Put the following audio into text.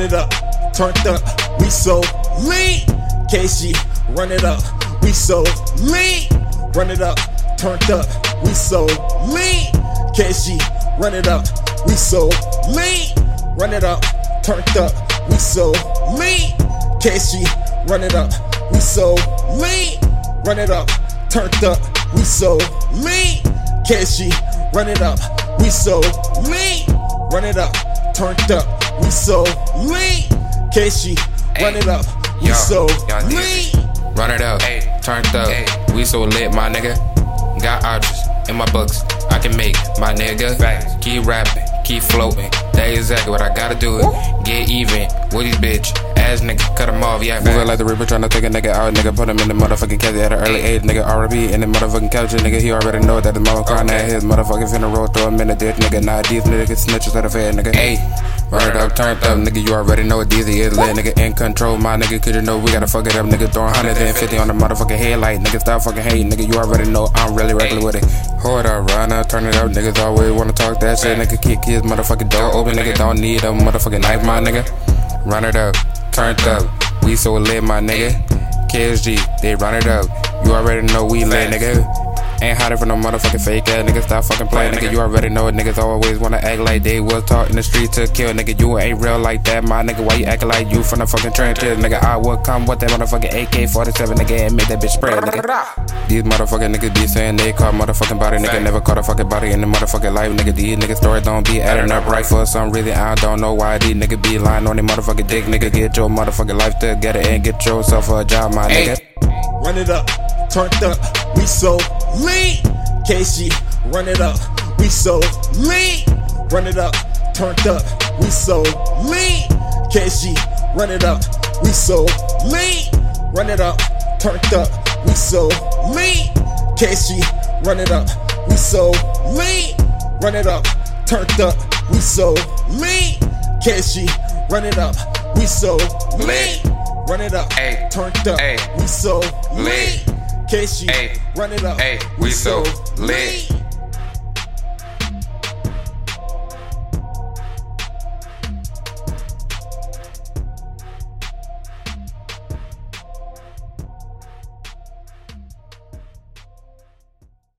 it up, turned up, we so lean. KG, run it up, we so lean. Run it up, turned up, we so lean. KG, run it up, we so lean. Run it up, turned up, we so lean. KG, run it up, we so lean. Run it up, turned up, we so lean. KG, run it up, we so lean. Run it up, turned up, we so lean. KG, run it up, we so lean. Run it up, turned up, we so lit, my nigga. Got options in my books, I can make my nigga. Keep rapping, keep floating, that exactly what I gotta do it. Get even with these bitch ass nigga, cut him off, yeah. Moving like the Reaper, tryna take a nigga out, nigga. Put him in the motherfucking couch at an early age, nigga. R&B in the motherfucking couch, nigga. He already know that his mama crying at his motherfucking finna roll through him in the ditch, nigga. Nah, these niggas snitches at a fair, nigga. Ayy, run it up, turned up, nigga. You already know what these is lit, nigga. In control, my nigga. Cause you know we gotta fuck it up, nigga. Throwing 150 on the motherfucking headlight, nigga. Stop fucking hating, nigga. You already know I'm really regular with it. Hold up, run up, turn it up, niggas always wanna talk that shit, nigga. Kick his motherfucking door open, nigga. Don't need a motherfucking knife, my nigga. Run it up, turned up, we so lit, my nigga. KSG, they run it up. You already know we lit, nigga. Ain't hiding from no motherfucking fake ass nigga. Stop fucking playing, nigga. You already know it. Niggas always wanna act like they was taught in the street to kill, nigga. You ain't real like that, my nigga. Why you acting like you from the fucking trenches, nigga? I would come with that motherfucking AK-47, nigga, and make that bitch spread, nigga. These motherfucking niggas be saying they caught motherfucking body, nigga. Never caught a fucking body in the motherfucking life, nigga. These niggas stories don't be adding up right for some reason. I don't know why these niggas be lying on their motherfucking dick, nigga. Get your motherfucking life together and get yourself a job, my nigga. Run it up, turned up, we so lean. KG, run it up, we so lean. Run it up, turned up, we so lean. KG, run it up, we so lean. Run it up, turned up, we so lean. KG, run it up, we so lean. Run it up, turned up, we so lean. KG, run it up, we so lean. Run it up, turned up, we so lean. KG, run it up, we so lit.